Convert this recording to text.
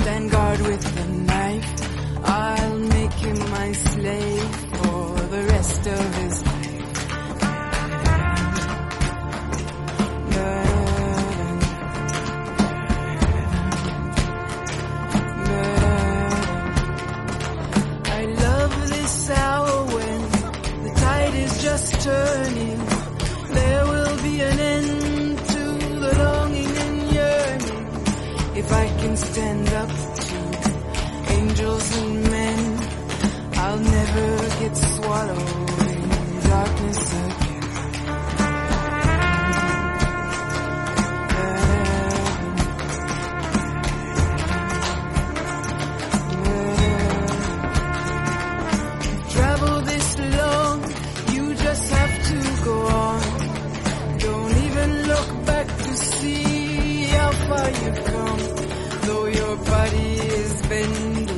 stand guard with the knife. I'll make him my slave for the rest of his life. I love this hour when the tide is just turning. There will be an end to the longing and yearning. If I can stand up to angels and men, I'll never get swallowed in darkness again. Travel this long, you just have to go on. Don't even look back to see how far you've come, though your body is bending.